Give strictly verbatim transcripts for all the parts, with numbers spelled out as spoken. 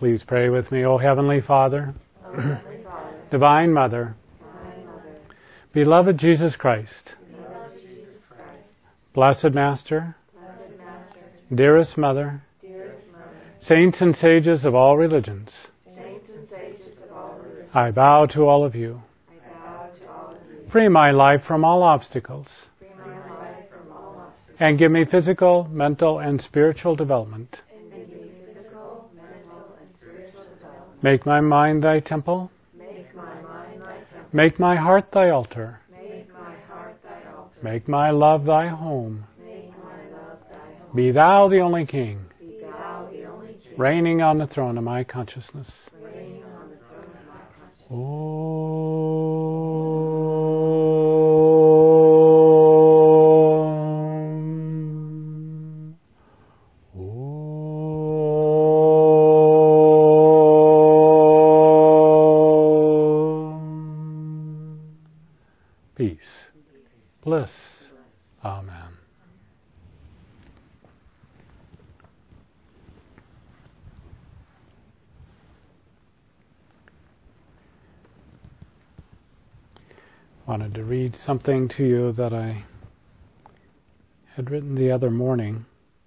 Please pray with me. O Heavenly Father, O Heavenly Father, Divine Mother, Divine Mother, beloved Jesus Christ, beloved Jesus Christ, Blessed Master, Blessed Master, dearest Mother, dearest Mother, saints and sages of all religions, saints and sages of all religions, I bow to all of you. I bow to all of you. Free my life from all obstacles, Free my life from all obstacles, and give me physical, mental, and spiritual development. and give me physical, mental, and spiritual development. Make my mind thy temple, Make my mind thy temple, make my heart thy altar, make my heart thy altar, make my love thy home. make my love thy home. Be thou the only King, Be thou the only King, reigning on the throne of my consciousness. reigning on the throne of my conscience. Om. Peace, bliss. Amen. Wanted to read something to you that I had written the other morning.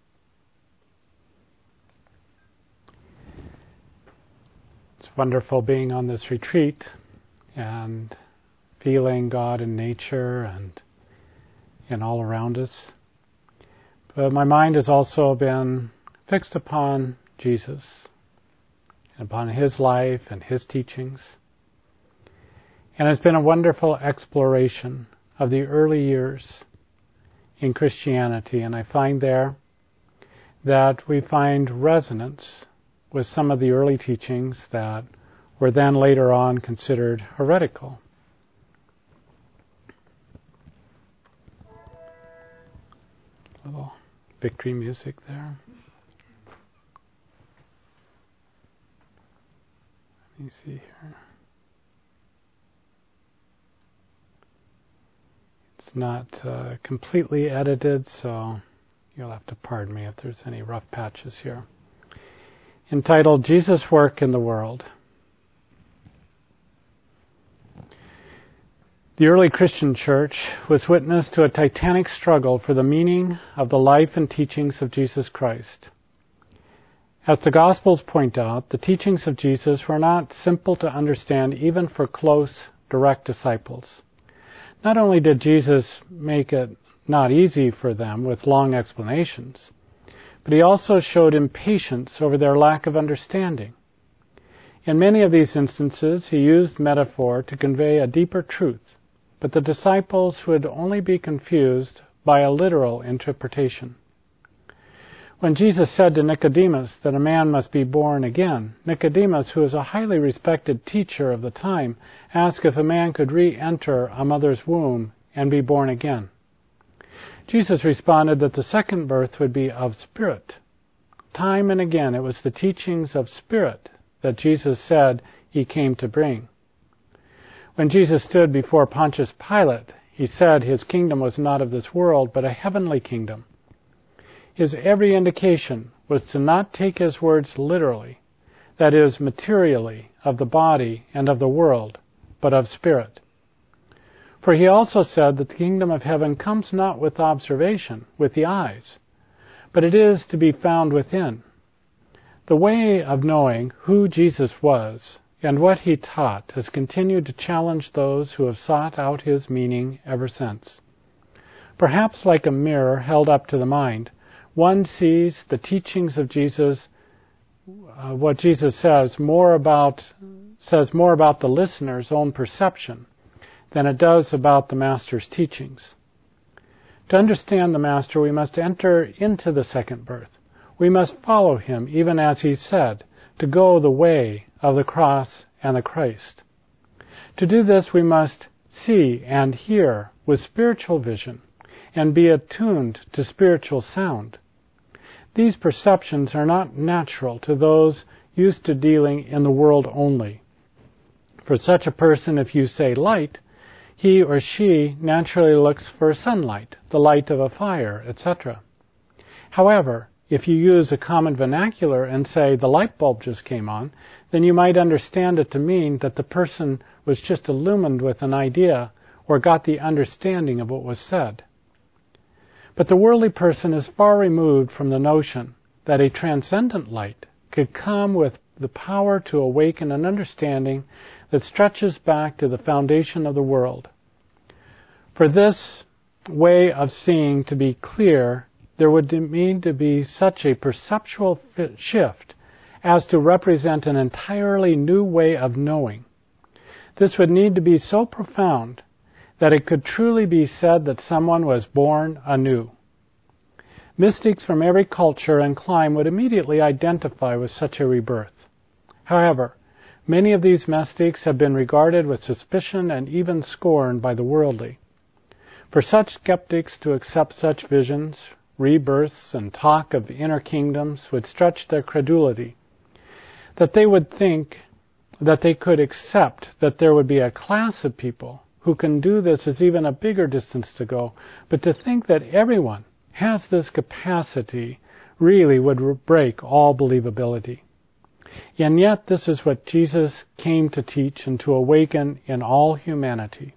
It's wonderful being on this retreat and feeling God in nature and and all around us. But my mind has also been fixed upon Jesus and upon His life and His teachings. And it's been a wonderful exploration of the early years in Christianity. And I find there that we find resonance with some of the early teachings that were then later on considered heretical. Little victory music there. Let me see here. It's not uh, completely edited, so you'll have to pardon me if there's any rough patches here. Entitled, Jesus' Work in the World. The early Christian church was witness to a titanic struggle for the meaning of the life and teachings of Jesus Christ. As the Gospels point out, the teachings of Jesus were not simple to understand even for close, direct disciples. Not only did Jesus make it not easy for them with long explanations, but He also showed impatience over their lack of understanding. In many of these instances, He used metaphor to convey a deeper truth, but the disciples would only be confused by a literal interpretation. When Jesus said to Nicodemus that a man must be born again, Nicodemus, who was a highly respected teacher of the time, asked if a man could re-enter a mother's womb and be born again. Jesus responded that the second birth would be of spirit. Time and again it was the teachings of spirit that Jesus said He came to bring. When Jesus stood before Pontius Pilate, He said His kingdom was not of this world, but a heavenly kingdom. His every indication was to not take His words literally, that is, materially, of the body and of the world, but of spirit. For He also said that the kingdom of heaven comes not with observation, with the eyes, but it is to be found within. The way of knowing who Jesus was and what He taught has continued to challenge those who have sought out His meaning ever since. Perhaps like a mirror held up to the mind, one sees the teachings of Jesus, uh, what Jesus says, more about says more about the listener's own perception than it does about the Master's teachings. To understand the Master, we must enter into the second birth. We must follow Him, even as He said, to go the way of the cross and the Christ. To do this, we must see and hear with spiritual vision and be attuned to spiritual sound. These perceptions are not natural to those used to dealing in the world only. For such a person, if you say light, he or she naturally looks for sunlight, the light of a fire, et cetera. However, if you use a common vernacular and say the light bulb just came on, then you might understand it to mean that the person was just illumined with an idea or got the understanding of what was said. But the worldly person is far removed from the notion that a transcendent light could come with the power to awaken an understanding that stretches back to the foundation of the world. For this way of seeing to be clear, there would need to be such a perceptual shift as to represent an entirely new way of knowing. This would need to be so profound that it could truly be said that someone was born anew. Mystics from every culture and clime would immediately identify with such a rebirth. However, many of these mystics have been regarded with suspicion and even scorn by the worldly. For such skeptics to accept such visions, rebirths, and talk of inner kingdoms would stretch their credulity, that they would think that they could accept that there would be a class of people who can do this is even a bigger distance to go, but to think that everyone has this capacity really would break all believability. And yet this is what Jesus came to teach and to awaken in all humanity.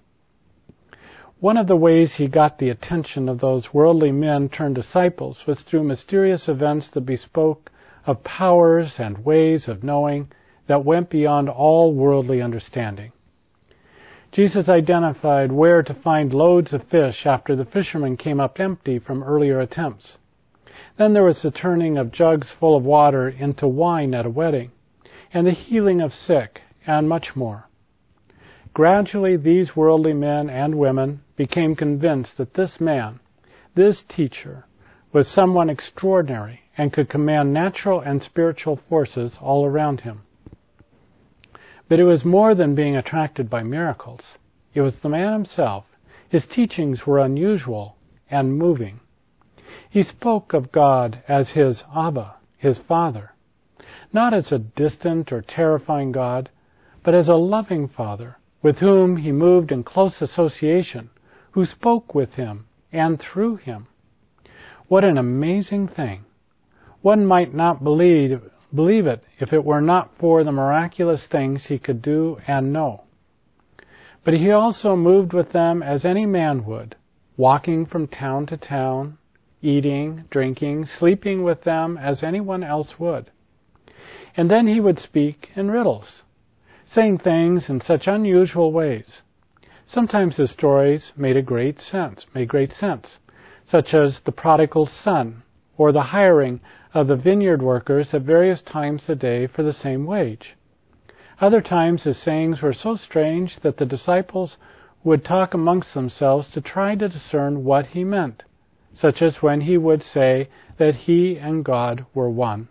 One of the ways he got the attention of those worldly men turned disciples was through mysterious events that bespoke of powers and ways of knowing that went beyond all worldly understanding. Jesus identified where to find loads of fish after the fishermen came up empty from earlier attempts. Then there was the turning of jugs full of water into wine at a wedding, and the healing of sick, and much more. Gradually, these worldly men and women became convinced that this man, this teacher, was someone extraordinary and could command natural and spiritual forces all around him. But it was more than being attracted by miracles. It was the man himself. His teachings were unusual and moving. He spoke of God as his Abba, his Father, not as a distant or terrifying God, but as a loving Father with whom he moved in close association, who spoke with him and through him. What an amazing thing! One might not believe believe it if it were not for the miraculous things he could do and know. But he also moved with them as any man would, walking from town to town, eating, drinking, sleeping with them as anyone else would. And then he would speak in riddles, saying things in such unusual ways. Sometimes his stories made a great sense, made great sense, such as the prodigal son, or the hiring of the vineyard workers at various times a day for the same wage. Other times his sayings were so strange that the disciples would talk amongst themselves to try to discern what he meant, such as when he would say that he and God were one.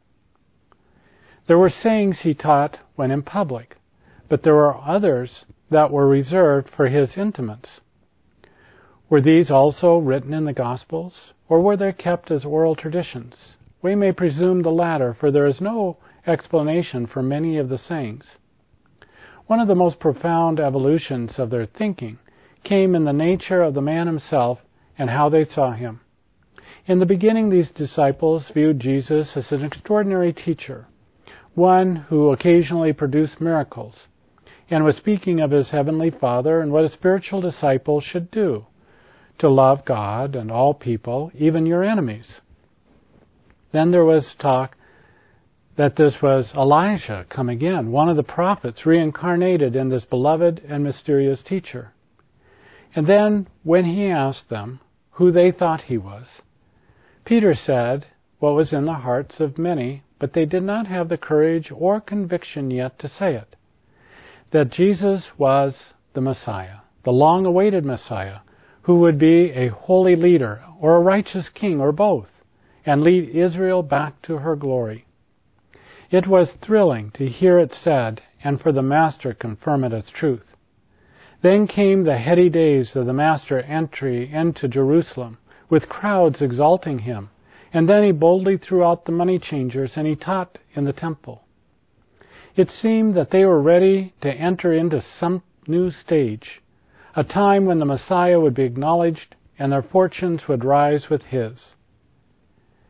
There were sayings he taught when in public, but there were others that were reserved for his intimates. Were these also written in the Gospels, or were they kept as oral traditions? We may presume the latter, for there is no explanation for many of the sayings. One of the most profound evolutions of their thinking came in the nature of the man himself and how they saw him. In the beginning, these disciples viewed Jesus as an extraordinary teacher, one who occasionally produced miracles, and was speaking of his heavenly Father and what a spiritual disciple should do, to love God and all people, even your enemies. Then there was talk that this was Elijah come again, one of the prophets reincarnated in this beloved and mysterious teacher. And then, when he asked them who they thought he was, Peter said what was in the hearts of many, but they did not have the courage or conviction yet to say it, that Jesus was the Messiah, the long-awaited Messiah, who would be a holy leader or a righteous king or both, and lead Israel back to her glory. It was thrilling to hear it said, and for the Master confirm it as truth. Then came the heady days of the Master entry into Jerusalem, with crowds exalting him, and then he boldly threw out the money changers, and he taught in the temple. It seemed that they were ready to enter into some new stage, a time when the Messiah would be acknowledged and their fortunes would rise with his.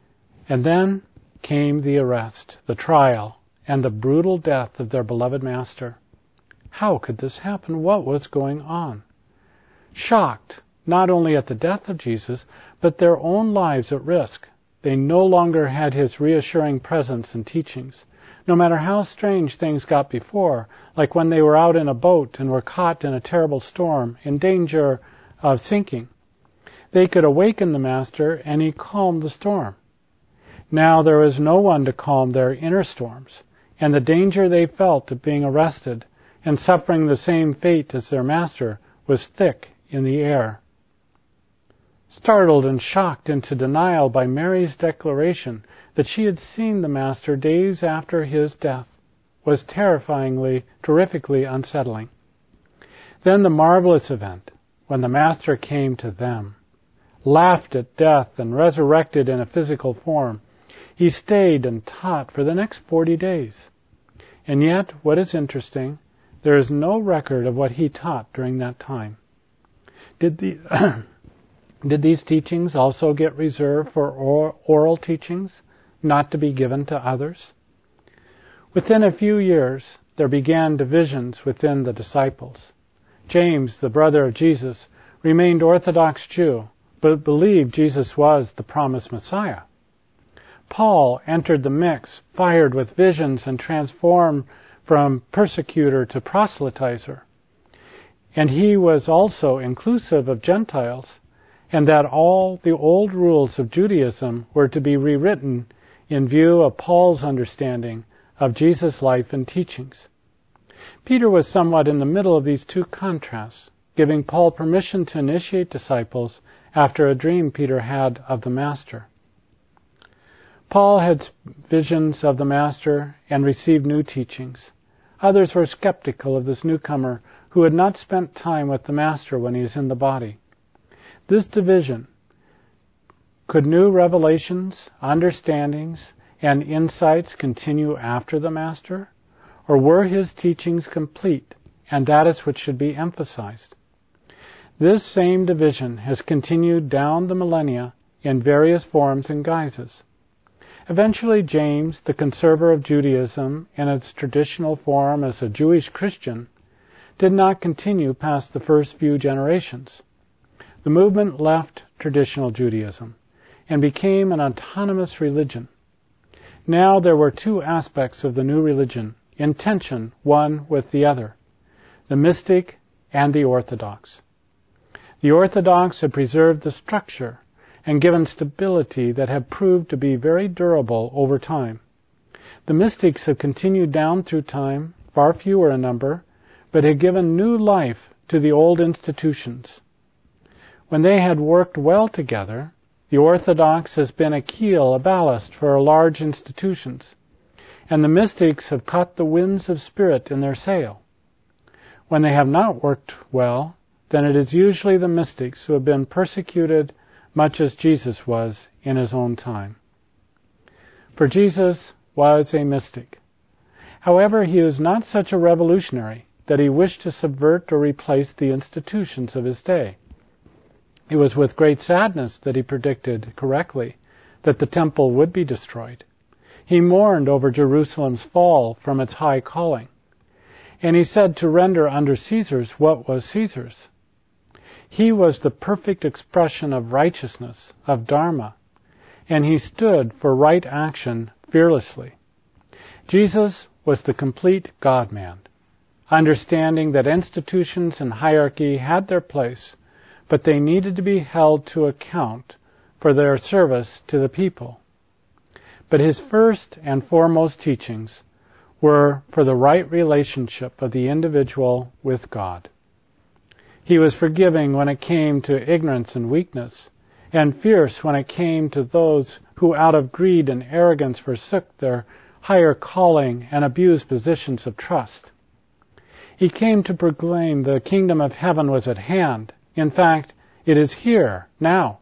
And then came the arrest, the trial, and the brutal death of their beloved Master. How could this happen? What was going on? Shocked, not only at the death of Jesus, but their own lives at risk, they no longer had his reassuring presence and teachings. No matter how strange things got before, like when they were out in a boat and were caught in a terrible storm, in danger of sinking, they could awaken the Master and he calmed the storm. Now there was no one to calm their inner storms, and the danger they felt of being arrested and suffering the same fate as their Master was thick in the air. Startled and shocked into denial by Mary's declaration that she had seen the Master days after his death was terrifyingly, terrifically unsettling. Then the marvelous event, when the Master came to them, laughed at death and resurrected in a physical form. He stayed and taught for the next forty days. And yet, what is interesting, there is no record of what he taught during that time. Did the... Did these teachings also get reserved for oral teachings, not to be given to others? Within a few years, there began divisions within the disciples. James, the brother of Jesus, remained Orthodox Jew, but believed Jesus was the promised Messiah. Paul entered the mix, fired with visions and transformed from persecutor to proselytizer. And he was also inclusive of Gentiles, and that all the old rules of Judaism were to be rewritten in view of Paul's understanding of Jesus' life and teachings. Peter was somewhat in the middle of these two contrasts, giving Paul permission to initiate disciples after a dream Peter had of the Master. Paul had visions of the Master and received new teachings. Others were skeptical of this newcomer who had not spent time with the Master when he was in the body. This division, could new revelations, understandings, and insights continue after the Master? Or were his teachings complete, and that is what should be emphasized? This same division has continued down the millennia in various forms and guises. Eventually, James, the conservator of Judaism in its traditional form as a Jewish Christian, did not continue past the first few generations. The movement left traditional Judaism and became an autonomous religion. Now there were two aspects of the new religion, in tension one with the other, the mystic and the orthodox. The orthodox had preserved the structure and given stability that have proved to be very durable over time. The mystics have continued down through time, far fewer in number, but had given new life to the old institutions. When they had worked well together, the orthodox has been a keel, a ballast for large institutions, and the mystics have caught the winds of spirit in their sail. When they have not worked well, then it is usually the mystics who have been persecuted much as Jesus was in his own time. For Jesus was a mystic. However, he was not such a revolutionary that he wished to subvert or replace the institutions of his day. It was with great sadness that he predicted correctly that the temple would be destroyed. He mourned over Jerusalem's fall from its high calling. And he said to render under Caesar's what was Caesar's. He was the perfect expression of righteousness, of Dharma, and he stood for right action fearlessly. Jesus was the complete God-man, understanding that institutions and hierarchy had their place, but they needed to be held to account for their service to the people. But his first and foremost teachings were for the right relationship of the individual with God. He was forgiving when it came to ignorance and weakness, and fierce when it came to those who out of greed and arrogance forsook their higher calling and abused positions of trust. He came to proclaim the kingdom of heaven was at hand. In fact, it is here, now.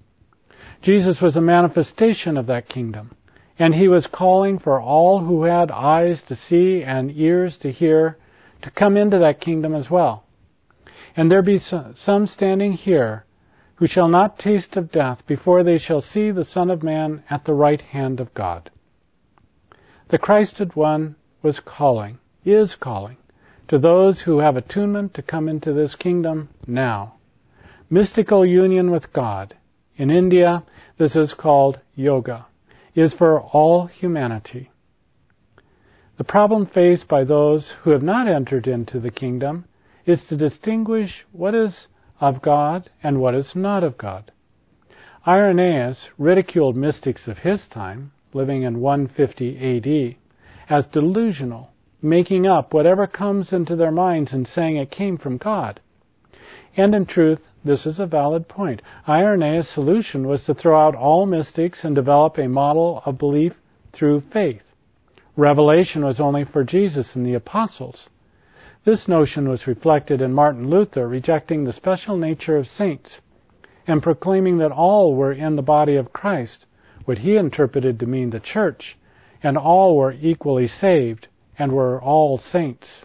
Jesus was a manifestation of that kingdom, and he was calling for all who had eyes to see and ears to hear to come into that kingdom as well. And there be some standing here who shall not taste of death before they shall see the Son of Man at the right hand of God. The Christed One was calling, is calling, to those who have attunement to come into this kingdom now. Mystical union with God. In India, this is called yoga, is for all humanity. The problem faced by those who have not entered into the kingdom is to distinguish what is of God and what is not of God. Irenaeus ridiculed mystics of his time, living in one fifty A D, as delusional, making up whatever comes into their minds and saying it came from God. And in truth, this is a valid point. Irenaeus' solution was to throw out all mystics and develop a model of belief through faith. Revelation was only for Jesus and the apostles. This notion was reflected in Martin Luther rejecting the special nature of saints and proclaiming that all were in the body of Christ, what he interpreted to mean the church, and all were equally saved and were all saints.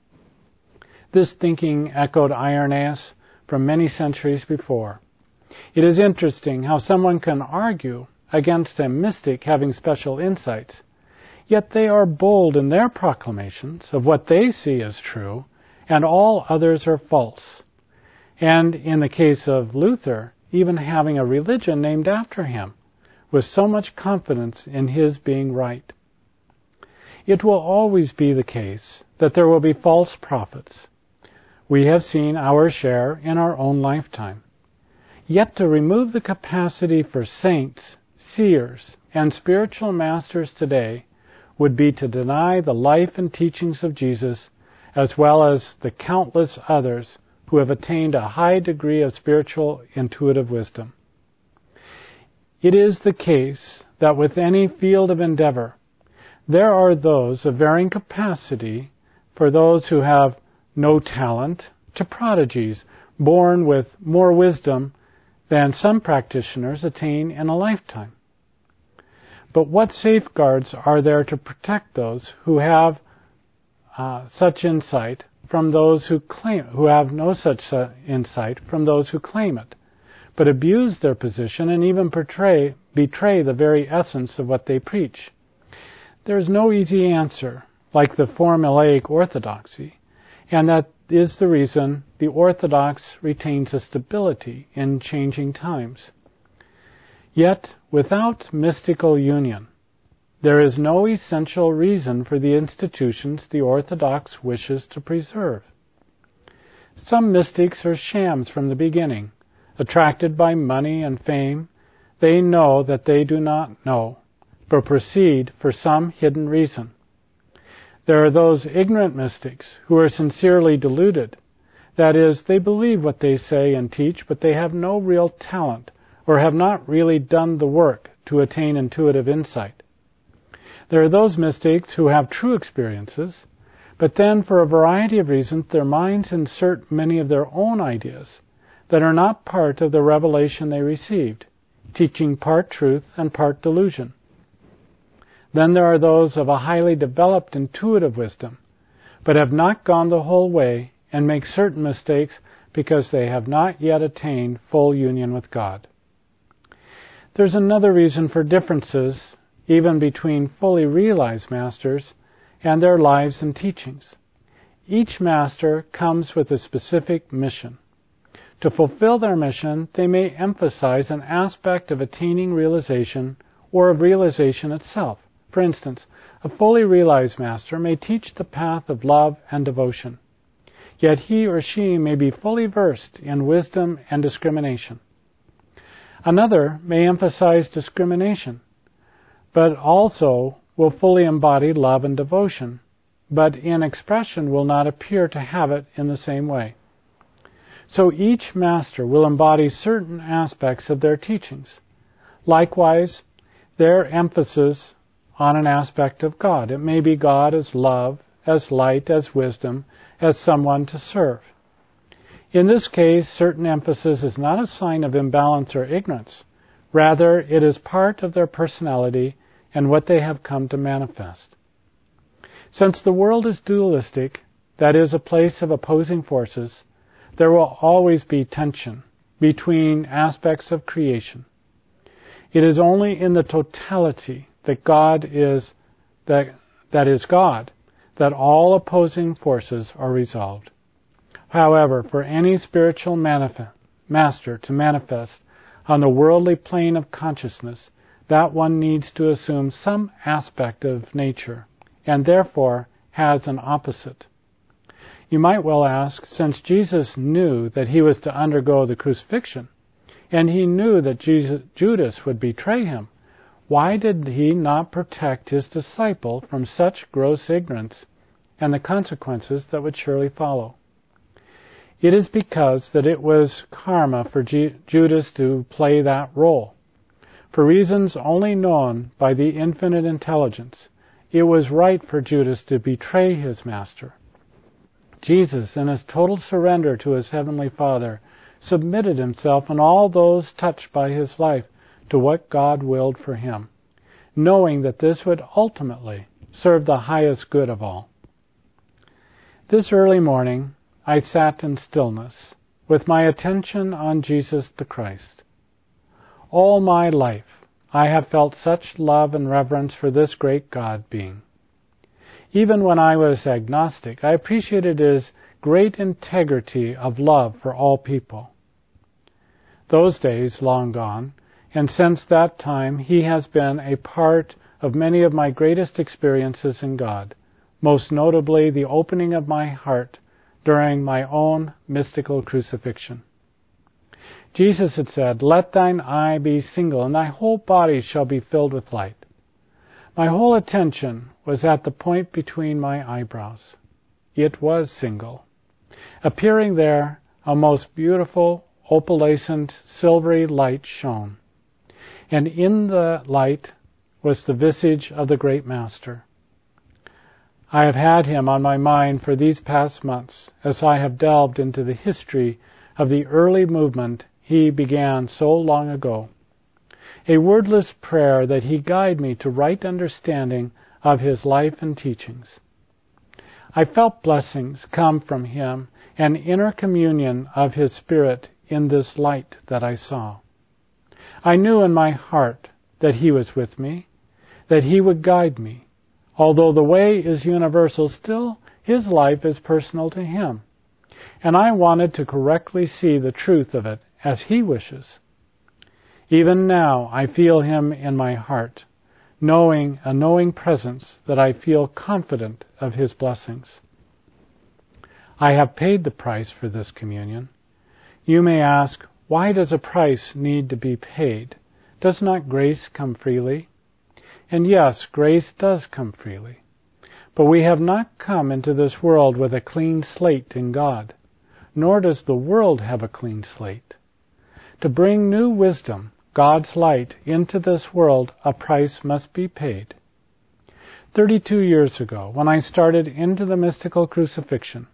This thinking echoed Irenaeus from many centuries before. It is interesting how someone can argue against a mystic having special insights, yet they are bold in their proclamations of what they see as true, and all others are false. And in the case of Luther, even having a religion named after him, with so much confidence in his being right. It will always be the case that there will be false prophets. We have seen our share in our own lifetime. Yet to remove the capacity for saints, seers, and spiritual masters today would be to deny the life and teachings of Jesus, as well as the countless others who have attained a high degree of spiritual intuitive wisdom. It is the case that with any field of endeavor, there are those of varying capacity, for those who have no talent, to prodigies born with more wisdom than some practitioners attain in a lifetime. But what safeguards are there to protect those who have uh, such insight from those who claim, who have no such uh, insight from those who claim it, but abuse their position and even portray, betray the very essence of what they preach? There is no easy answer, like the formulaic orthodoxy, and that is the reason the orthodox retains a stability in changing times. Yet, without mystical union, there is no essential reason for the institutions the Orthodox wishes to preserve. Some mystics are shams from the beginning. Attracted by money and fame, they know that they do not know, but proceed for some hidden reason. There are those ignorant mystics who are sincerely deluded. That is, they believe what they say and teach, but they have no real talent, or have not really done the work to attain intuitive insight. There are those mystics who have true experiences, but then for a variety of reasons their minds insert many of their own ideas that are not part of the revelation they received, teaching part truth and part delusion. Then there are those of a highly developed intuitive wisdom, but have not gone the whole way and make certain mistakes because they have not yet attained full union with God. There's another reason for differences even between fully realized masters and their lives and teachings. Each master comes with a specific mission. To fulfill their mission, they may emphasize an aspect of attaining realization or of realization itself. For instance, a fully realized master may teach the path of love and devotion, yet he or she may be fully versed in wisdom and discrimination. Another may emphasize discrimination, but also will fully embody love and devotion, but in expression will not appear to have it in the same way. So each master will embody certain aspects of their teachings. Likewise, their emphasis on an aspect of God. It may be God as love, as light, as wisdom, as someone to serve. In this case, certain emphasis is not a sign of imbalance or ignorance. Rather, it is part of their personality and what they have come to manifest. Since the world is dualistic, that is, a place of opposing forces, there will always be tension, between aspects of creation. It is only in the totality that God is that that is God that all opposing forces are resolved. However, for any spiritual manif- master to manifest on the worldly plane of consciousness, that one needs to assume some aspect of nature, and therefore has an opposite. You might well ask, since Jesus knew that he was to undergo the crucifixion, and he knew that Jesus, Judas would betray him, why did he not protect his disciple from such gross ignorance and the consequences that would surely follow? It is because that it was karma for G- Judas to play that role. For reasons only known by the infinite intelligence, it was right for Judas to betray his master. Jesus, in his total surrender to his heavenly Father, submitted himself and all those touched by his life to what God willed for him, knowing that this would ultimately serve the highest good of all. This early morning, I sat in stillness, with my attention on Jesus the Christ. All my life, I have felt such love and reverence for this great God being. Even when I was agnostic, I appreciated his great integrity of love for all people. Those days long gone, and since that time he has been a part of many of my greatest experiences in God, most notably the opening of my heart during my own mystical crucifixion. Jesus had said, "Let thine eye be single, and thy whole body shall be filled with light." My whole attention was at the point between my eyebrows. It was single. Appearing there, a most beautiful, opalescent, silvery light shone. And in the light was the visage of the great Master. I have had him on my mind for these past months as I have delved into the history of the early movement he began so long ago. A wordless prayer that he guide me to right understanding of his life and teachings. I felt blessings come from him and inner communion of his Spirit in this light that I saw. I knew in my heart that he was with me, that he would guide me. Although the way is universal, still his life is personal to him. And I wanted to correctly see the truth of it as he wishes. Even now I feel him in my heart, knowing a knowing presence that I feel confident of his blessings. I have paid the price for this communion. You may ask, why does a price need to be paid? Does not grace come freely? And yes, grace does come freely. But we have not come into this world with a clean slate in God, nor does the world have a clean slate. To bring new wisdom, God's light, into this world, a price must be paid. Thirty-two years ago, when I started into the mystical crucifixion,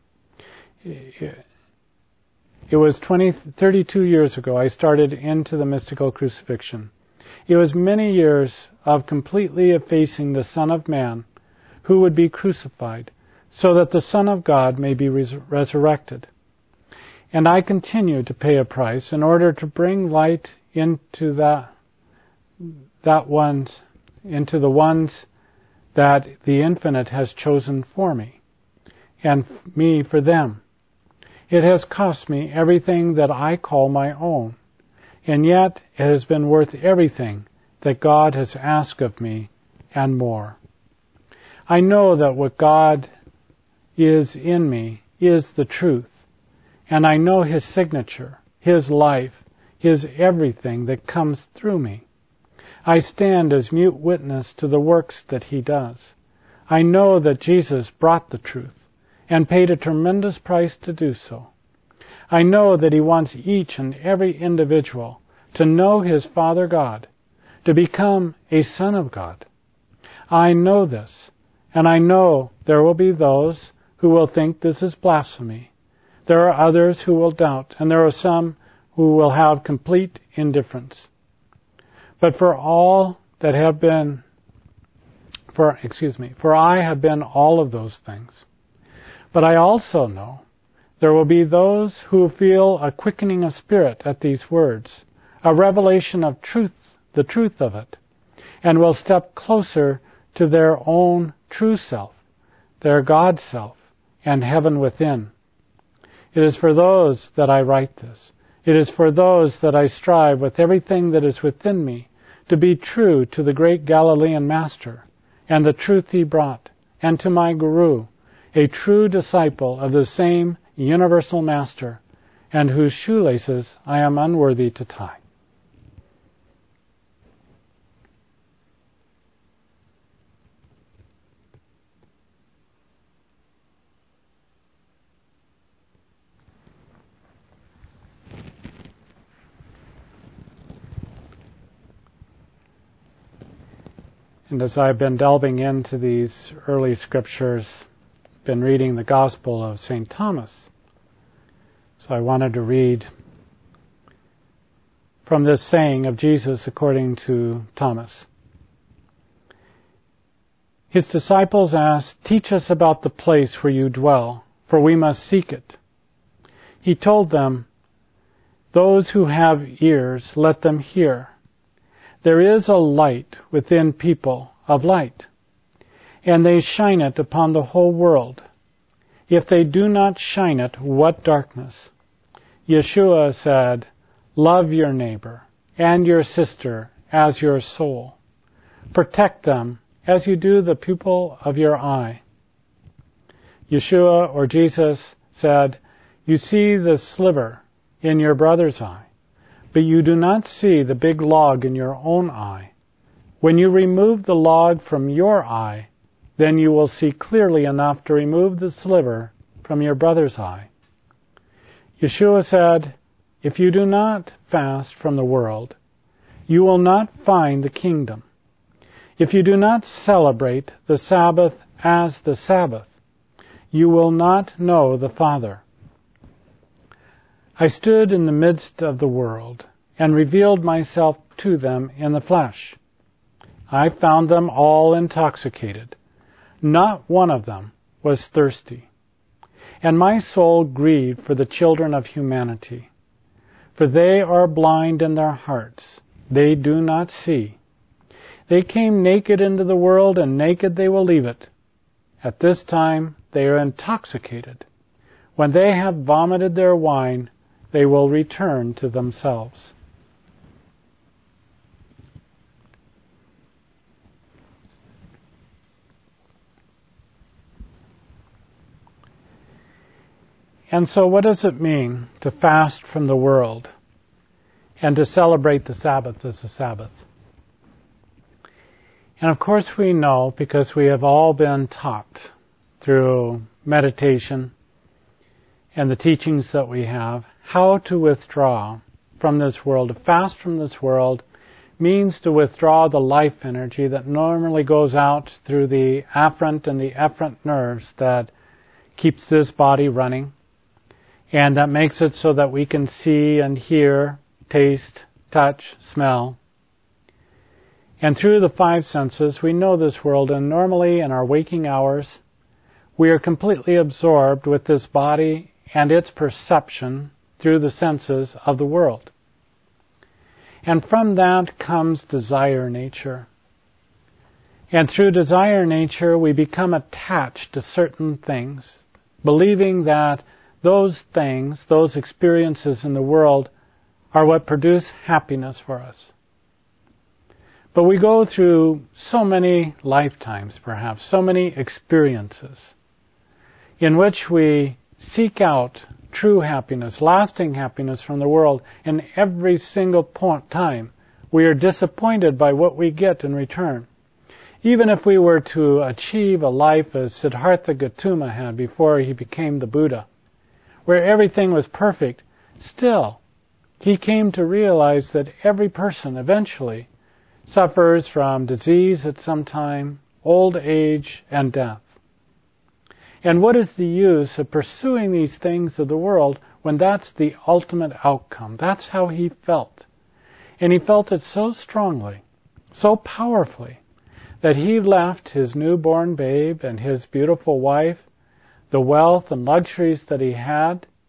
it was twenty, thirty-two years ago I started into the mystical crucifixion. It was many years of completely effacing the Son of Man who would be crucified so that the Son of God may be res- resurrected. And I continue to pay a price in order to bring light into that, that ones, into the ones that the Infinite has chosen for me, and me for them. It has cost me everything that I call my own, and yet it has been worth everything that God has asked of me and more. I know that what God is in me is the truth, and I know his signature, his life, his everything that comes through me. I stand as mute witness to the works that he does. I know that Jesus brought the truth and paid a tremendous price to do so. I know that he wants each and every individual to know his Father God, to become a son of God. I know this, and I know there will be those who will think this is blasphemy. There are others who will doubt, and there are some who will have complete indifference. But for all that have been, for, excuse me, for I have been all of those things. But I also know There will be those who feel a quickening of spirit at these words, a revelation of truth, the truth of it, and will step closer to their own true self, their God self, and heaven within. It is for those that I write this. It is for those that I strive with everything that is within me to be true to the great Galilean Master and the truth he brought, and to my Guru, a true disciple of the same universal Master, and whose shoelaces I am unworthy to tie. And as I've been delving into these early scriptures, been reading the Gospel of Saint Thomas. So I wanted to read from this saying of Jesus according to Thomas. His disciples asked, "Teach us about the place where you dwell, for we must seek it." He told them, "Those who have ears, let them hear. There is a light within people of light, and they shine it upon the whole world. If they do not shine it, what darkness?" Yeshua said, "Love your neighbor and your sister as your soul. Protect them as you do the pupil of your eye." Yeshua, or Jesus, said, "You see the sliver in your brother's eye, but you do not see the big log in your own eye. When you remove the log from your eye, then you will see clearly enough to remove the sliver from your brother's eye." Yeshua said, "If you do not fast from the world, you will not find the kingdom. If you do not celebrate the Sabbath as the Sabbath, you will not know the Father. I stood in the midst of the world and revealed myself to them in the flesh. I found them all intoxicated. Not one of them was thirsty. And my soul grieved for the children of humanity, for they are blind in their hearts. They do not see. They came naked into the world, and naked they will leave it. At this time they are intoxicated. When they have vomited their wine, they will return to themselves." And so what does it mean to fast from the world and to celebrate the Sabbath as a Sabbath? And of course we know, because we have all been taught through meditation and the teachings that we have, how to withdraw from this world. To fast from this world means to withdraw the life energy that normally goes out through the afferent and the efferent nerves that keeps this body running, and that makes it so that we can see and hear, taste, touch, smell. And through the five senses, we know this world, and normally in our waking hours, we are completely absorbed with this body and its perception through the senses of the world. And from that comes desire nature. And through desire nature, we become attached to certain things, believing that those things, those experiences in the world, are what produce happiness for us. But we go through so many lifetimes, perhaps, so many experiences, in which we seek out true happiness, lasting happiness from the world, and every single point time we are disappointed by what we get in return. Even if we were to achieve a life as Siddhartha Gautama had before he became the Buddha, where everything was perfect, still he came to realize that every person eventually suffers from disease at some time, old age, and death. And what is the use of pursuing these things of the world when that's the ultimate outcome? That's how he felt. And he felt it so strongly, so powerfully, that he left his newborn babe and his beautiful wife, the wealth and luxuries that he had,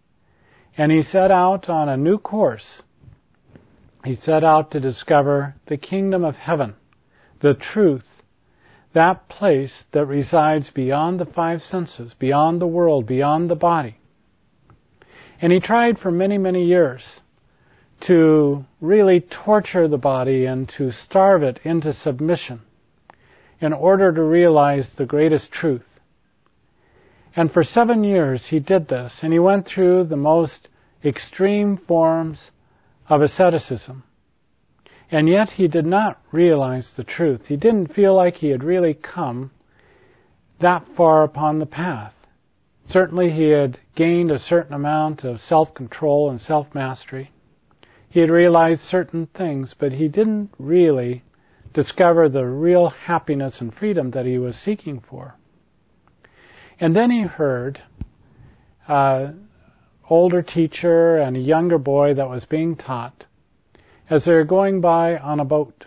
And he set out on a new course. He set out to discover the kingdom of heaven, the truth, that place that resides beyond the five senses, beyond the world, beyond the body. And he tried for many, many years to really torture the body and to starve it into submission in order to realize the greatest truth. And for seven years he did this, and he went through the most extreme forms of asceticism. And yet he did not realize the truth. He didn't feel like he had really come that far upon the path. Certainly he had gained a certain amount of self-control and self-mastery. He had realized certain things, but he didn't really discover the real happiness and freedom that he was seeking for. And then he heard an older teacher and a younger boy that was being taught as they were going by on a boat.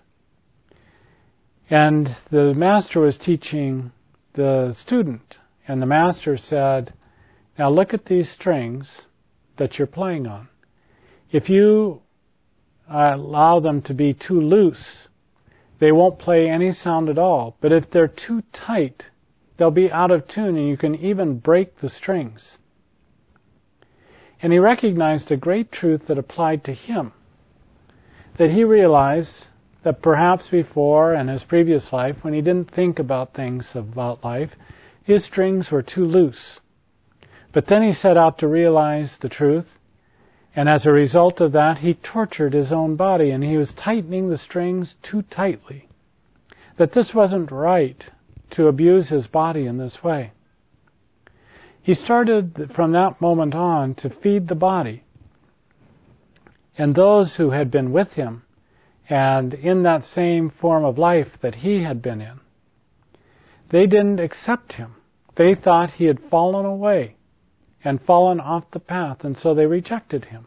And the master was teaching the student, and the master said, now look at these strings that you're playing on. If you allow them to be too loose, they won't play any sound at all. But if they're too tight, they'll be out of tune, and you can even break the strings. And he recognized a great truth that applied to him, that he realized that perhaps before in his previous life, when he didn't think about things about life, his strings were too loose. But then he set out to realize the truth, and as a result of that, he tortured his own body, and he was tightening the strings too tightly. That this wasn't right to abuse his body in this way. He started from that moment on to feed the body. And those who had been with him and in that same form of life that he had been in, they didn't accept him. They thought he had fallen away and fallen off the path, and so they rejected him.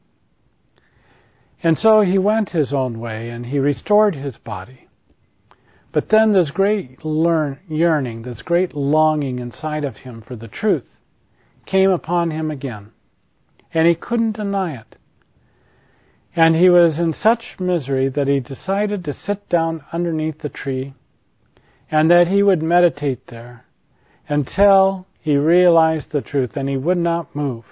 And so he went his own way, and he restored his body. But then this great learn, yearning, this great longing inside of him for the truth came upon him again, and he couldn't deny it. And he was in such misery that he decided to sit down underneath the tree and that he would meditate there until he realized the truth, and he would not move.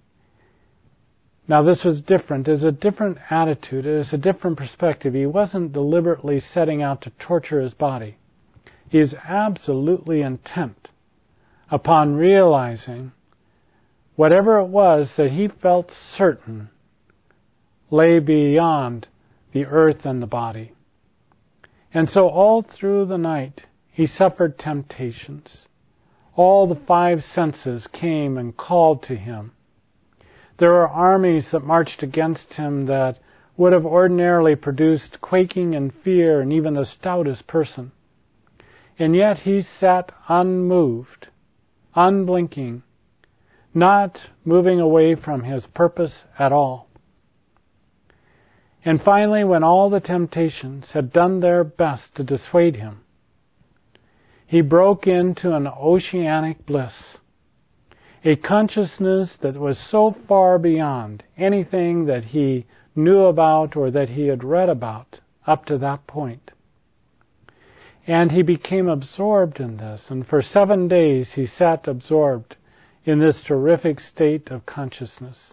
Now this was different. It was a different attitude. It was a different perspective. He wasn't deliberately setting out to torture his body. He is absolutely intent upon realizing whatever it was that he felt certain lay beyond the earth and the body. And so all through the night he suffered temptations. All the five senses came and called to him. There were armies that marched against him that would have ordinarily produced quaking and fear in even the stoutest person. And yet he sat unmoved, unblinking, not moving away from his purpose at all. And finally, when all the temptations had done their best to dissuade him, he broke into an oceanic bliss, a consciousness that was so far beyond anything that he knew about or that he had read about up to that point. And he became absorbed in this, and for seven days he sat absorbed in this terrific state of consciousness.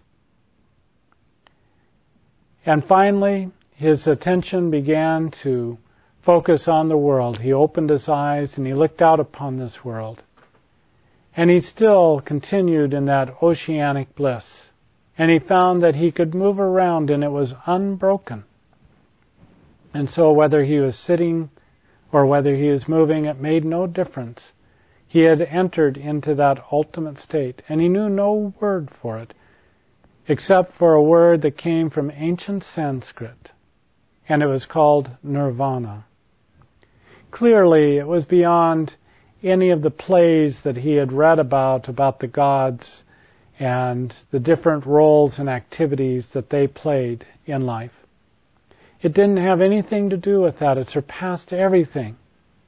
And finally, his attention began to focus on the world. He opened his eyes and he looked out upon this world. And he still continued in that oceanic bliss. And he found that he could move around and it was unbroken. And so whether he was sitting or whether he was moving, it made no difference. He had entered into that ultimate state, and he knew no word for it, except for a word that came from ancient Sanskrit, and it was called nirvana. Clearly, it was beyond any of the plays that he had read about, about the gods and the different roles and activities that they played in life. It didn't have anything to do with that. It surpassed everything.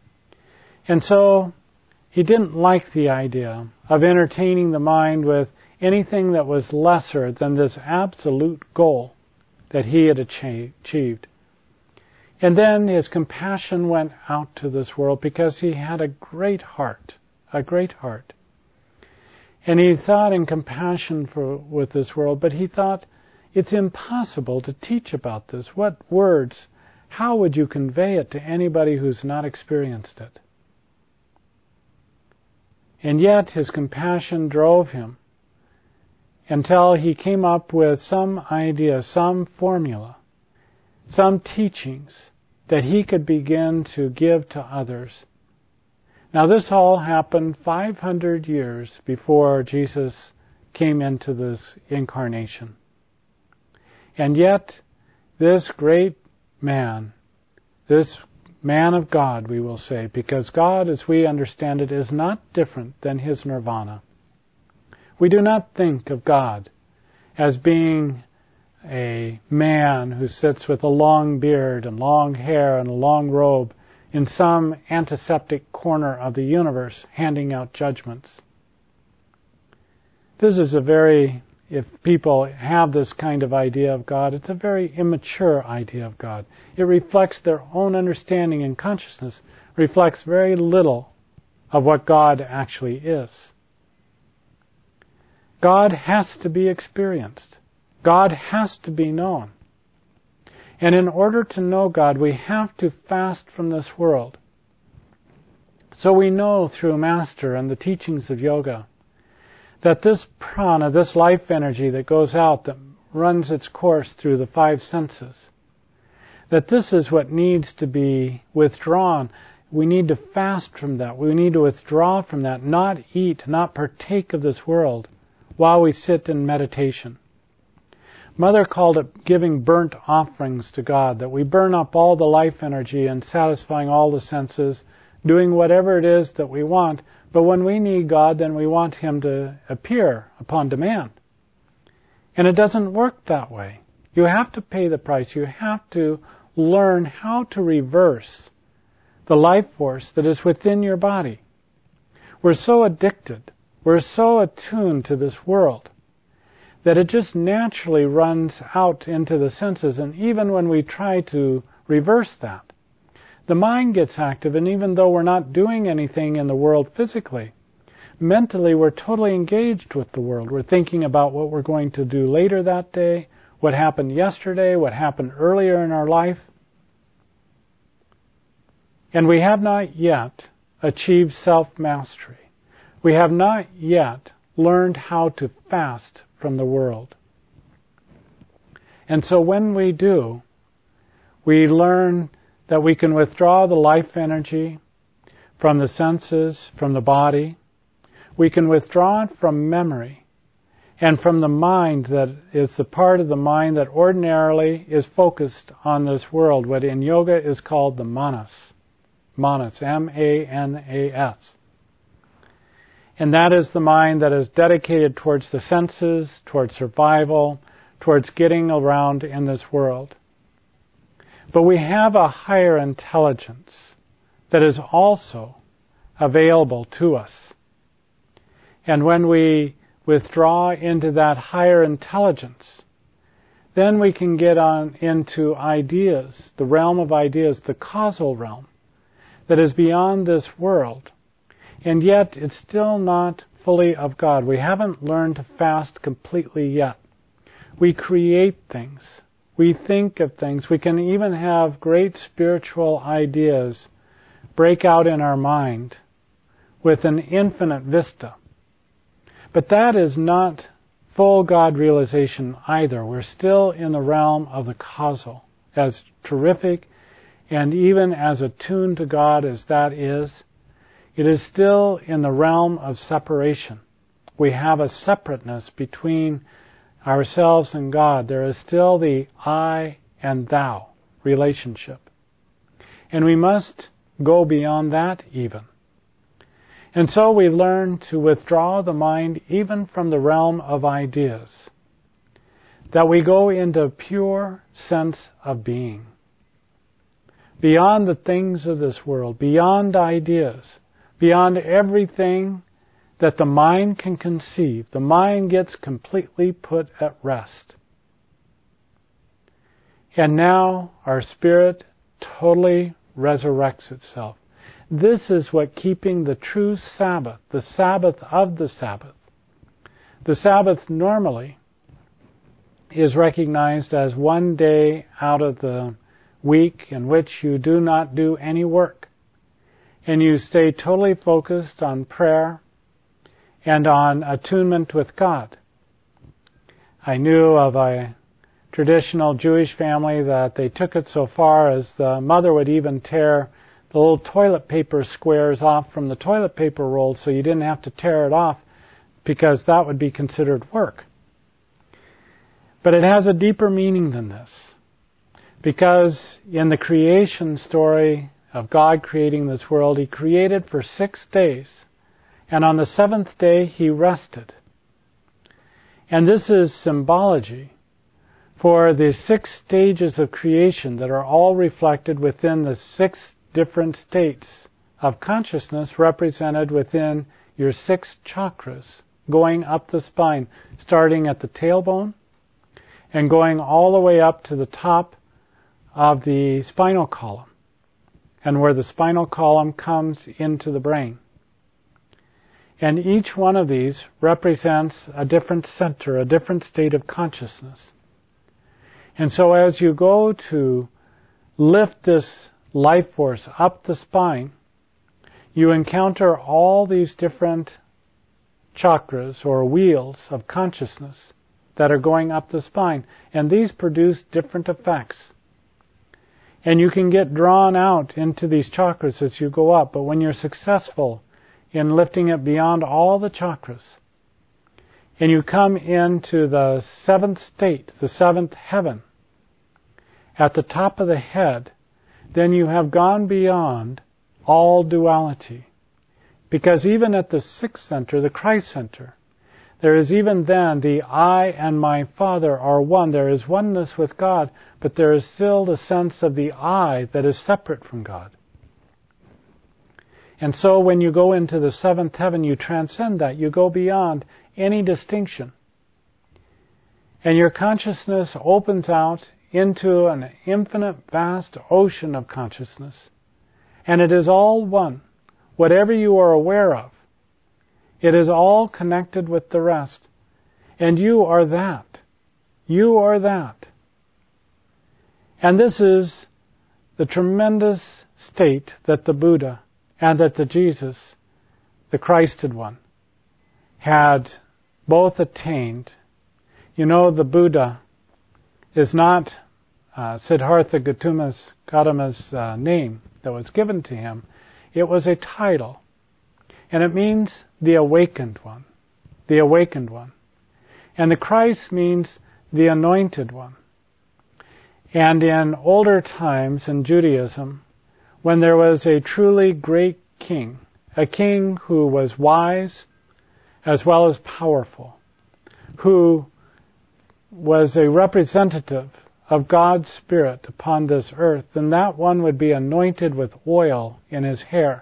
And so he didn't like the idea of entertaining the mind with anything that was lesser than this absolute goal that he had achieved. And then his compassion went out to this world because he had a great heart, a great heart. And he thought in compassion for with this world, but he thought it's impossible to teach about this. What words, how would you convey it to anybody who's not experienced it? And yet his compassion drove him until he came up with some idea, some formula, some teachings that he could begin to give to others. Now this all happened five hundred years before Jesus came into this incarnation. And yet this great man, this man of God, we will say, because God, as we understand it, is not different than his nirvana. We do not think of God as being a man who sits with a long beard and long hair and a long robe in some antiseptic corner of the universe handing out judgments. This is a very, if people have this kind of idea of God, it's a very immature idea of God. It reflects their own understanding and consciousness, reflects very little of what God actually is. God has to be experienced. God has to be known. And in order to know God, we have to fast from this world. So we know through Master and the teachings of yoga that this prana, this life energy that goes out, that runs its course through the five senses, that this is what needs to be withdrawn. We need to fast from that. We need to withdraw from that, not eat, not partake of this world while we sit in meditation. Mother called it giving burnt offerings to God, that we burn up all the life energy and satisfying all the senses, doing whatever it is that we want, but when we need God, then we want Him to appear upon demand. And it doesn't work that way. You have to pay the price. You have to learn how to reverse the life force that is within your body. We're so addicted, we're so attuned to this world, that it just naturally runs out into the senses. And even when we try to reverse that, the mind gets active, and even though we're not doing anything in the world physically, mentally we're totally engaged with the world. We're thinking about what we're going to do later that day, what happened yesterday, what happened earlier in our life. And we have not yet achieved self-mastery. We have not yet learned how to fast from the world. And so when we do, we learn that we can withdraw the life energy from the senses, from the body. We can withdraw it from memory and from the mind that is the part of the mind that ordinarily is focused on this world, what in yoga is called the manas. Manas, M A N A S. And that is the mind that is dedicated towards the senses, towards survival, towards getting around in this world. But we have a higher intelligence that is also available to us. And when we withdraw into that higher intelligence, then we can get on into ideas, the realm of ideas, the causal realm, that is beyond this world. And yet, it's still not fully of God. We haven't learned to fast completely yet. We create things. We think of things. We can even have great spiritual ideas break out in our mind with an infinite vista. But that is not full God realization either. We're still in the realm of the causal. As terrific and even as attuned to God as that is, it is still in the realm of separation. We have a separateness between ourselves and God. There is still the I and thou relationship. And we must go beyond that even. And so we learn to withdraw the mind even from the realm of ideas, that we go into pure sense of being. Beyond the things of this world, beyond ideas, beyond everything that the mind can conceive. The mind gets completely put at rest. And now our spirit totally resurrects itself. This is what keeping the true Sabbath, the Sabbath of the Sabbath. The Sabbath normally is recognized as one day out of the week in which you do not do any work. And you stay totally focused on prayer and on attunement with God. I knew of a traditional Jewish family that they took it so far as the mother would even tear the little toilet paper squares off from the toilet paper roll so you didn't have to tear it off because that would be considered work. But it has a deeper meaning than this. Because in the creation story of God creating this world, He created for six days. And on the seventh day, He rested. And this is symbology for the six stages of creation that are all reflected within the six different states of consciousness represented within your six chakras, going up the spine, starting at the tailbone and going all the way up to the top of the spinal column, and where the spinal column comes into the brain. And each one of these represents a different center, a different state of consciousness. And so as you go to lift this life force up the spine, you encounter all these different chakras or wheels of consciousness that are going up the spine. And these produce different effects. And you can get drawn out into these chakras as you go up. But when you're successful in lifting it beyond all the chakras, and you come into the seventh state, the seventh heaven, at the top of the head, then you have gone beyond all duality. Because even at the sixth center, the Christ center, there is even then the I and my Father are one. There is oneness with God, but there is still the sense of the I that is separate from God. And so when you go into the seventh heaven, you transcend that. You go beyond any distinction. And your consciousness opens out into an infinite, vast ocean of consciousness. And it is all one. Whatever you are aware of, it is all connected with the rest. And you are that. You are that. And this is the tremendous state that the Buddha and that the Jesus, the Christed one, had both attained. You know, the Buddha is not uh, Siddhartha Gautama's, Gautama's uh, name that was given to him. It was a title. And it means the awakened one. The awakened one. And the Christ means the anointed one. And in older times in Judaism, when there was a truly great king, a king who was wise as well as powerful, who was a representative of God's Spirit upon this earth, then that one would be anointed with oil in his hair.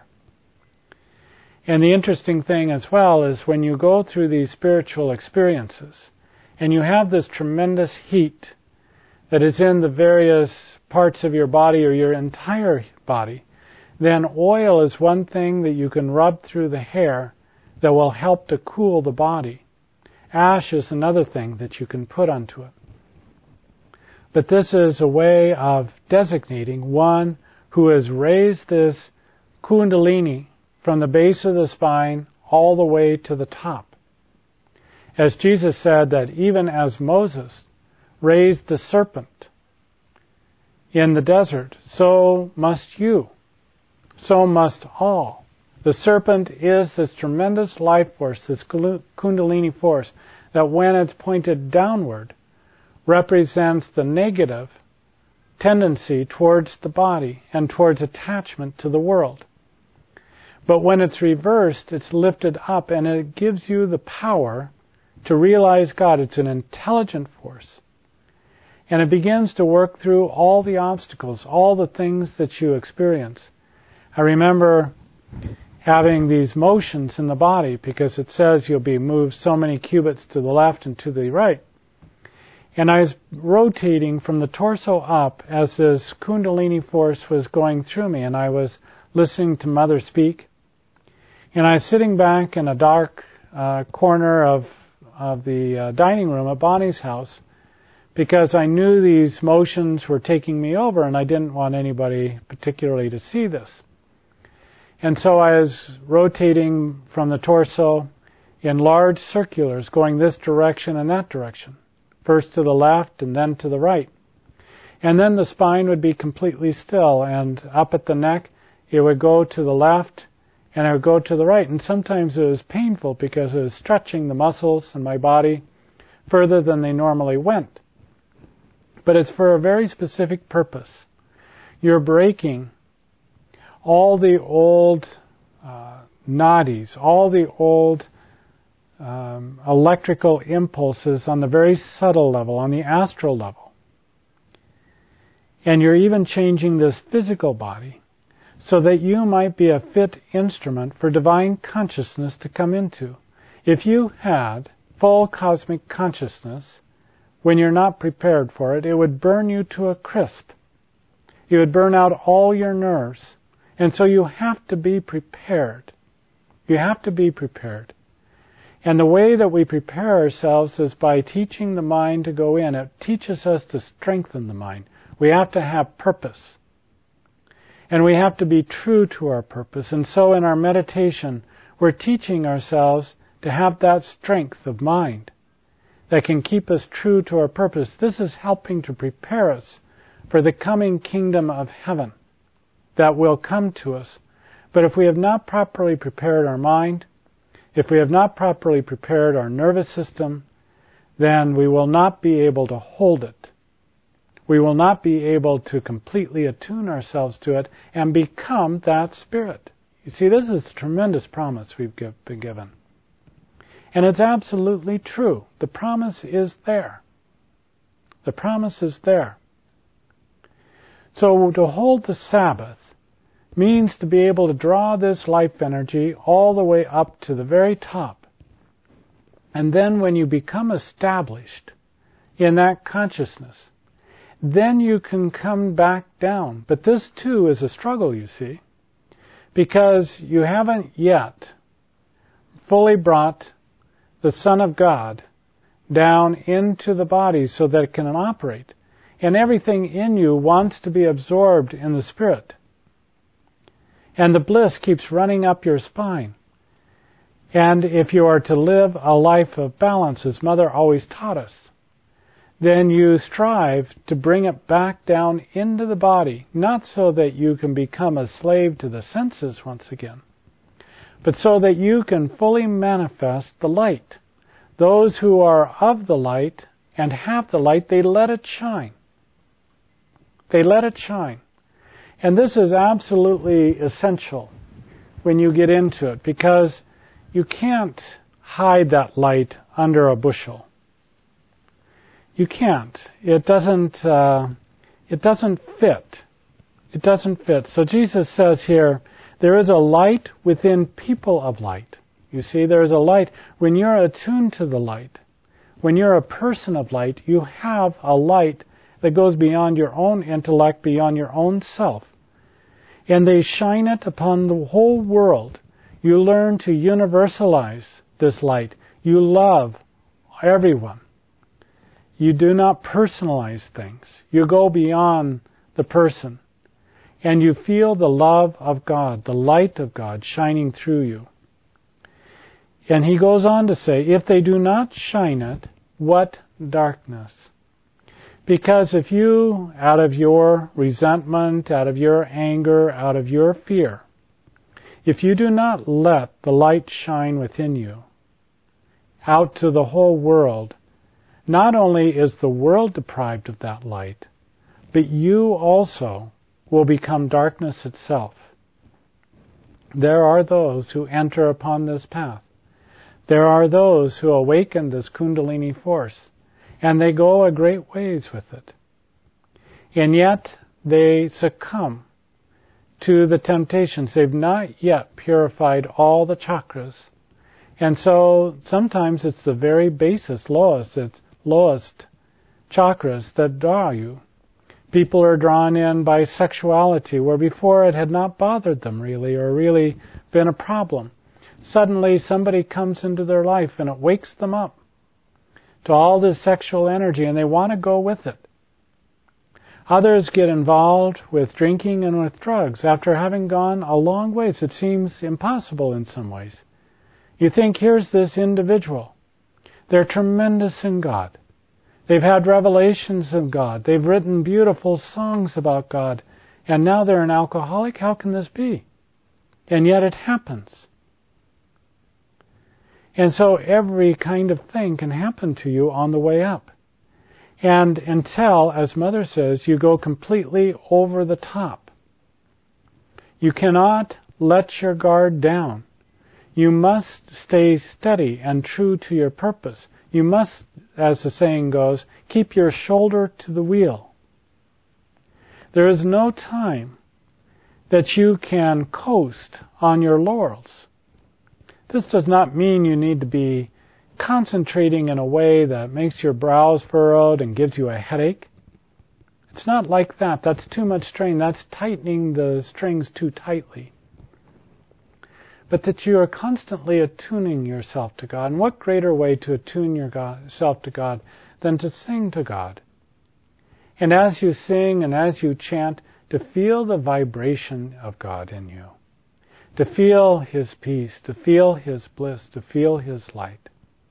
And the interesting thing as well is when you go through these spiritual experiences and you have this tremendous heat that is in the various parts of your body or your entire body, then oil is one thing that you can rub through the hair that will help to cool the body. Ash is another thing that you can put onto it. But this is a way of designating one who has raised this kundalini from the base of the spine all the way to the top. As Jesus said that even as Moses raised the serpent in the desert, so must you. So must all. The serpent is this tremendous life force, this kundalini force, that when it's pointed downward, represents the negative tendency towards the body and towards attachment to the world. But when it's reversed, it's lifted up and it gives you the power to realize God. It's an intelligent force. And it begins to work through all the obstacles, all the things that you experience. I remember having these motions in the body, because it says you'll be moved so many cubits to the left and to the right. And I was rotating from the torso up as this Kundalini force was going through me, and I was listening to Mother speak. And I was sitting back in a dark uh, corner of, of the uh, dining room at Bonnie's house, because I knew these motions were taking me over, and I didn't want anybody particularly to see this. And so I was rotating from the torso in large circulars, going this direction and that direction, first to the left and then to the right. And then the spine would be completely still, and up at the neck, it would go to the left and it would go to the right. And sometimes it was painful because it was stretching the muscles in my body further than they normally went. But it's for a very specific purpose. You're breaking all the old uh, nadis, all the old um, electrical impulses on the very subtle level, on the astral level. And you're even changing this physical body so that you might be a fit instrument for divine consciousness to come into. If you had full cosmic consciousness, when you're not prepared for it, it would burn you to a crisp. It would burn out all your nerves. And so you have to be prepared. You have to be prepared. And the way that we prepare ourselves is by teaching the mind to go in. It teaches us to strengthen the mind. We have to have purpose. And we have to be true to our purpose. And so in our meditation, we're teaching ourselves to have that strength of mind that can keep us true to our purpose. This is helping to prepare us for the coming kingdom of heaven that will come to us. But if we have not properly prepared our mind, if we have not properly prepared our nervous system, then we will not be able to hold it. We will not be able to completely attune ourselves to it and become that spirit. You see, this is the tremendous promise we've been given. And it's absolutely true. The promise is there. The promise is there. So to hold the Sabbath means to be able to draw this life energy all the way up to the very top. And then when you become established in that consciousness, then you can come back down. But this too is a struggle, you see, because you haven't yet fully brought the Son of God down into the body so that it can operate. And everything in you wants to be absorbed in the Spirit. And the bliss keeps running up your spine. And if you are to live a life of balance, as Mother always taught us, then you strive to bring it back down into the body, not so that you can become a slave to the senses once again, but so that you can fully manifest the light. Those who are of the light and have the light, they let it shine. They let it shine. And this is absolutely essential when you get into it, because you can't hide that light under a bushel. You can't. It doesn't, uh, it doesn't fit. It doesn't fit. So Jesus says here, there is a light within people of light. You see, there is a light. When you're attuned to the light, when you're a person of light, you have a light that goes beyond your own intellect, beyond your own self. And they shine it upon the whole world. You learn to universalize this light. You love everyone. You do not personalize things. You go beyond the person. And you feel the love of God, the light of God shining through you. And he goes on to say, if they do not shine it, what darkness? Because if you, out of your resentment, out of your anger, out of your fear, if you do not let the light shine within you out to the whole world, not only is the world deprived of that light, but you also will become darkness itself. There are those who enter upon this path. There are those who awaken this Kundalini force, and they go a great ways with it. And yet they succumb to the temptations. They've not yet purified all the chakras. And so sometimes it's the very basis, lowest, it's lowest chakras that draw you. People are drawn in by sexuality, where before it had not bothered them really, or really been a problem. Suddenly somebody comes into their life and it wakes them up to all this sexual energy, and they want to go with it. Others get involved with drinking and with drugs after having gone a long ways. It seems impossible in some ways. You think, here's this individual. They're tremendous in God. They've had revelations of God. They've written beautiful songs about God. And now they're an alcoholic? How can this be? And yet it happens. And so every kind of thing can happen to you on the way up. And until, as Mother says, you go completely over the top. You cannot let your guard down. You must stay steady and true to your purpose. You must, as the saying goes, keep your shoulder to the wheel. There is no time that you can coast on your laurels. This does not mean you need to be concentrating in a way that makes your brows furrowed and gives you a headache. It's not like that. That's too much strain. That's tightening the strings too tightly. But that you are constantly attuning yourself to God. And what greater way to attune yourself to God than to sing to God? And as you sing and as you chant, to feel the vibration of God in you. To feel His peace, to feel His bliss, to feel His light.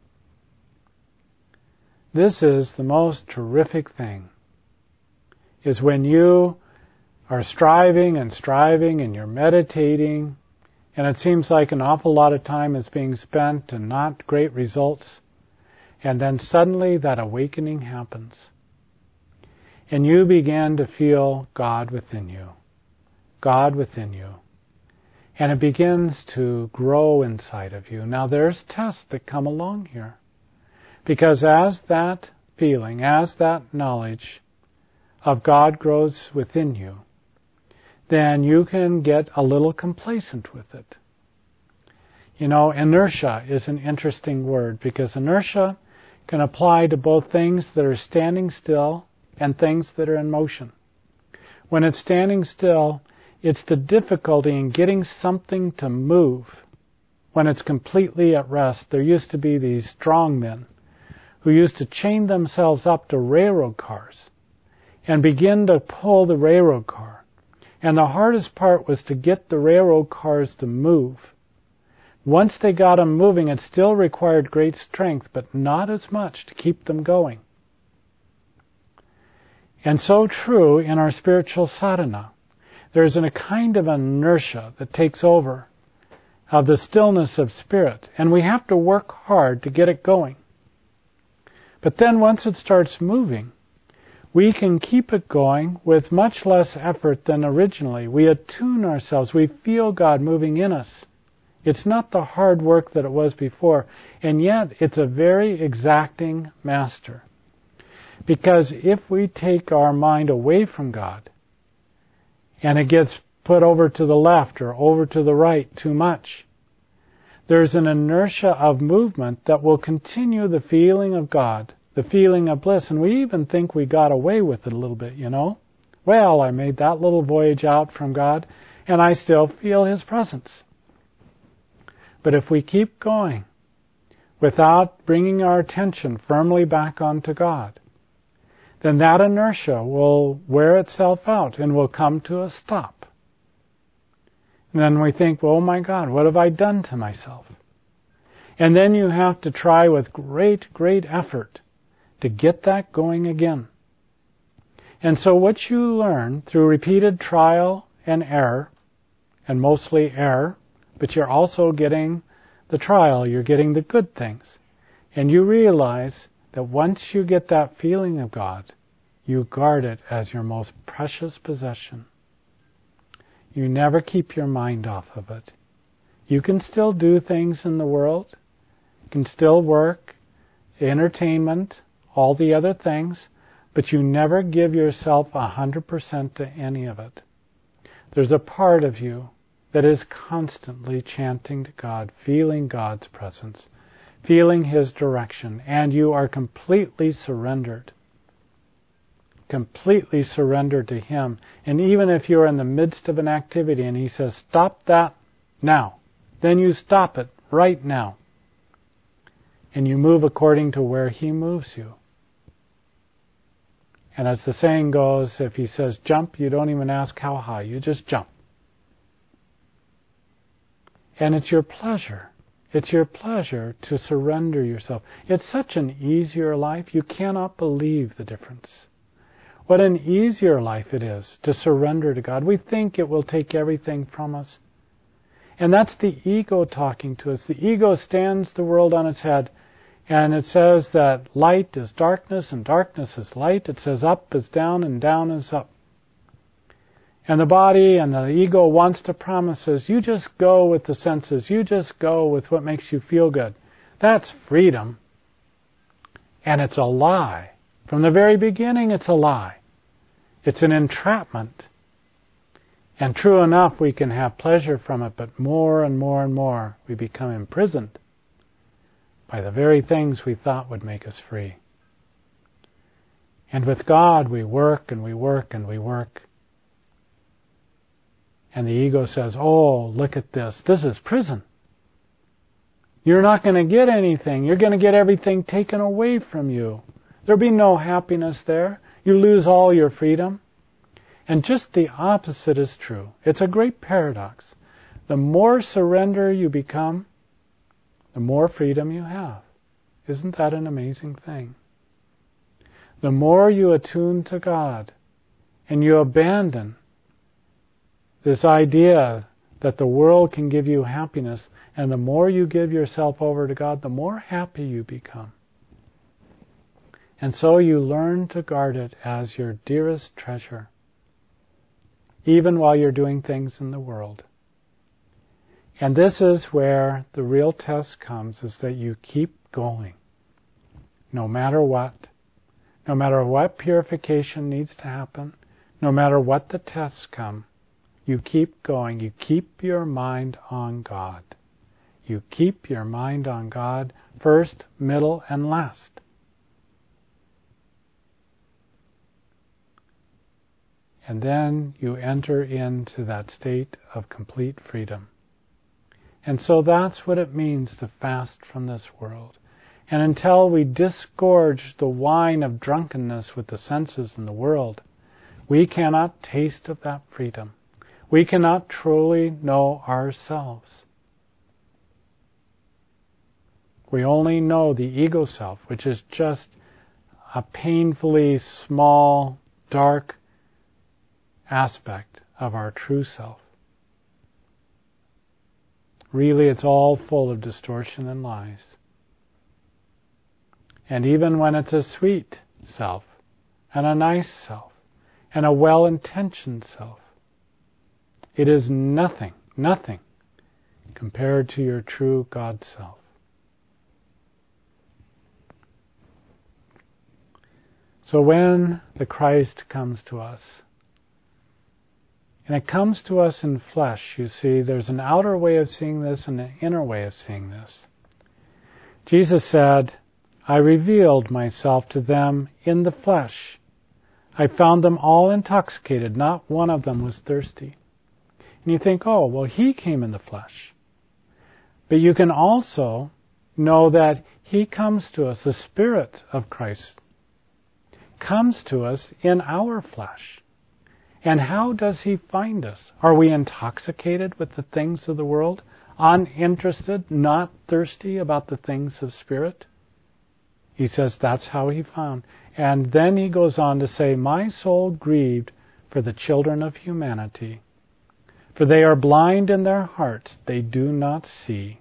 This is the most terrific thing, is when you are striving and striving and you're meditating, and it seems like an awful lot of time is being spent and not great results, and then suddenly that awakening happens. And you begin to feel God within you. God within you. And it begins to grow inside of you. Now there's tests that come along here. Because as that feeling, as that knowledge of God grows within you, then you can get a little complacent with it. You know, inertia is an interesting word, because inertia can apply to both things that are standing still and things that are in motion. When it's standing still, it's the difficulty in getting something to move. When it's completely at rest, there used to be these strong men who used to chain themselves up to railroad cars and begin to pull the railroad car. And the hardest part was to get the railroad cars to move. Once they got them moving, it still required great strength, but not as much to keep them going. And so true in our spiritual sadhana. There's a kind of inertia that takes over of the stillness of spirit, and we have to work hard to get it going. But then once it starts moving, we can keep it going with much less effort than originally. We attune ourselves. We feel God moving in us. It's not the hard work that it was before, and yet it's a very exacting master. Because if we take our mind away from God, and it gets put over to the left or over to the right too much, there's an inertia of movement that will continue the feeling of God, the feeling of bliss. And we even think we got away with it a little bit, you know. Well, I made that little voyage out from God, and I still feel His presence. But if we keep going without bringing our attention firmly back onto God, then that inertia will wear itself out and will come to a stop. And then we think, well, oh my God, what have I done to myself? And then you have to try with great, great effort to get that going again. And so what you learn through repeated trial and error, and mostly error, but you're also getting the trial, you're getting the good things. And you realize that once you get that feeling of God, you guard it as your most precious possession. You never keep your mind off of it. You can still do things in the world. You can still work, entertainment, all the other things, but you never give yourself one hundred percent to any of it. there's a part of you that is constantly chanting to God, feeling God's presence, feeling His direction, and you are completely surrendered. Completely surrendered to Him. And even if you're in the midst of an activity and He says, stop that now, then you stop it right now. And you move according to where He moves you. And as the saying goes, if He says jump, you don't even ask how high, you just jump. And it's your pleasure. It's your pleasure to surrender yourself. It's such an easier life, you cannot believe the difference. What an easier life it is to surrender to God. We think it will take everything from us. And that's the ego talking to us. The ego stands the world on its head. And it says that light is darkness and darkness is light. It says up is down and down is up. And the body and the ego wants to promise us, you just go with the senses. You just go with what makes you feel good. That's freedom. And it's a lie. From the very beginning, it's a lie. It's an entrapment. And true enough, we can have pleasure from it, but more and more and more we become imprisoned by the very things we thought would make us free. And with God, we work and we work and we work. And the ego says, oh, look at this. This is prison. You're not going to get anything. You're going to get everything taken away from you. There'll be no happiness there. You lose all your freedom. And just the opposite is true. It's a great paradox. The more surrender you become, the more freedom you have. Isn't that an amazing thing? The more you attune to God and you abandon this idea that the world can give you happiness, and the more you give yourself over to God, the more happy you become. And so you learn to guard it as your dearest treasure, even while you're doing things in the world. And this is where the real test comes, is that you keep going, no matter what. No matter what purification needs to happen, no matter what the tests come, you keep going. You keep your mind on God. You keep your mind on God first, middle, and last. And then you enter into that state of complete freedom. And so that's what it means to fast from this world. And until we disgorge the wine of drunkenness with the senses in the world, we cannot taste of that freedom. We cannot truly know ourselves. We only know the ego self, which is just a painfully small, dark aspect of our true self. Really, it's all full of distortion and lies. And even when it's a sweet self, and a nice self, and a well-intentioned self, it is nothing, nothing compared to your true God self. So when the Christ comes to us, and it comes to us in flesh, you see, there's an outer way of seeing this and an inner way of seeing this. Jesus said, I revealed myself to them in the flesh. I found them all intoxicated. Not one of them was thirsty. And you think, oh, well, He came in the flesh. But you can also know that He comes to us, the Spirit of Christ comes to us in our flesh. And how does He find us? Are we intoxicated with the things of the world? Uninterested, not thirsty about the things of Spirit? He says that's how He found. And then He goes on to say, my soul grieved for the children of humanity. For they are blind in their hearts, they do not see.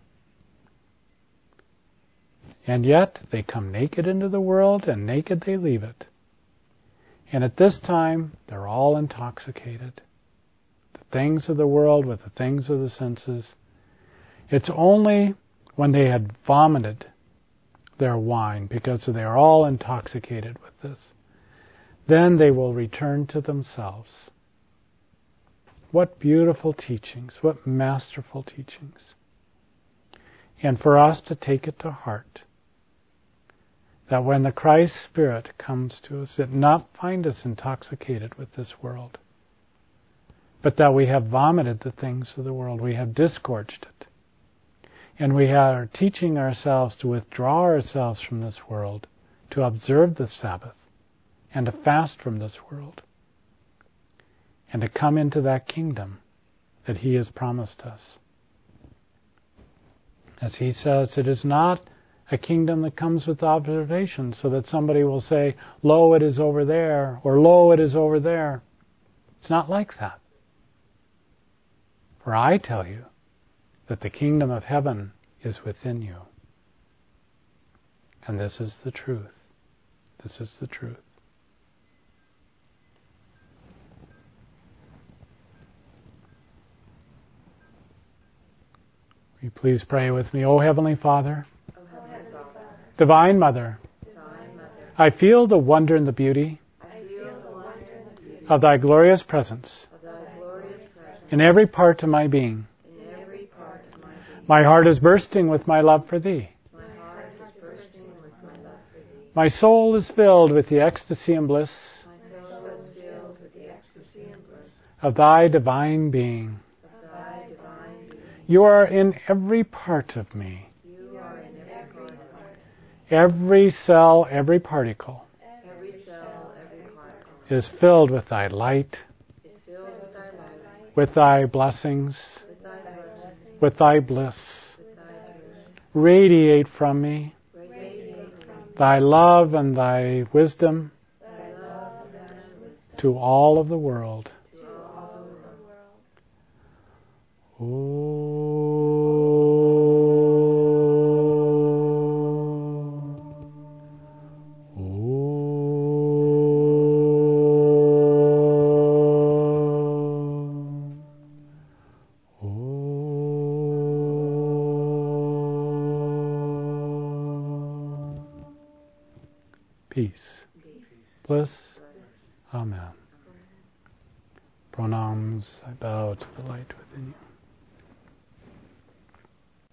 And yet they come naked into the world, and naked they leave it. And at this time, they're all intoxicated. The things of the world with the things of the senses. It's only when they had vomited their wine, because they are all intoxicated with this, then they will return to themselves. What beautiful teachings, what masterful teachings. And for us to take it to heart, that when the Christ Spirit comes to us, it not find us intoxicated with this world, but that we have vomited the things of the world, we have disgorged it, and we are teaching ourselves to withdraw ourselves from this world, to observe the Sabbath, and to fast from this world, and to come into that kingdom that He has promised us. As He says, it is not a kingdom that comes with observation, so that somebody will say, lo, it is over there, or lo, it is over there. It's not like that. For I tell you that the kingdom of heaven is within you. And this is the truth. This is the truth. Will you please pray with me? O Heavenly Father, O Heavenly Father, Divine Mother, Divine Mother, I feel the wonder and the beauty I feel the wonder and the beauty of Thy glorious presence of Thy glorious presence in every part of my being. in every part of my being. My heart is bursting with my love for Thee. My heart is bursting with my love for Thee. My soul is filled with the ecstasy and bliss My soul is filled with the ecstasy and bliss of Thy divine being. of Thy divine being. You are in every part of me. You are in every part, Every cell, every particle every cell, every particle is filled with Thy light, is filled with Thy light, with Thy blessings, with Thy blessings, with Thy bliss. with Thy bliss. Radiate from me Radiate from Thy love and Thy wisdom Thy love and wisdom to all of the world. to all the world. Peace, bliss, Amen. Pronams, I bow to the light within you.